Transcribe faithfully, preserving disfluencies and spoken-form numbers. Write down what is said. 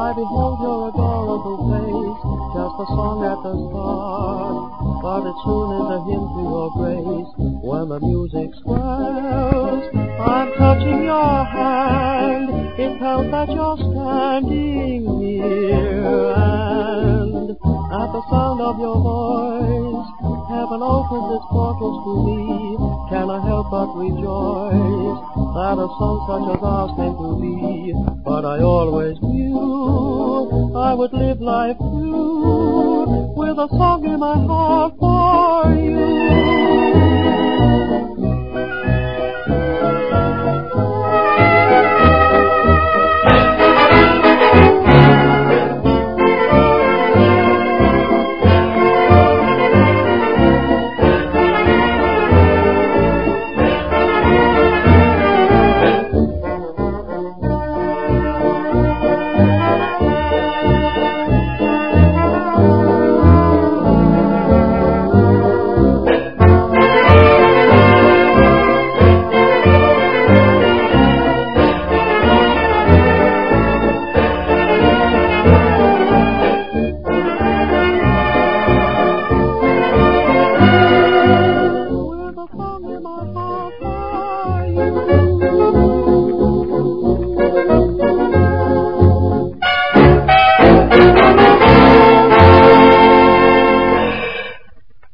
I behold your adorable face, just a song at the start, but it soon is a hymn to your grace. When the music swells, I'm touching your hand, it tells that you're standing near, and at the sound of your voice, heaven opens its portals to me. Can I help but rejoice that a song such as ours came to be? But I always knew I would live life through with a song in my heart for you.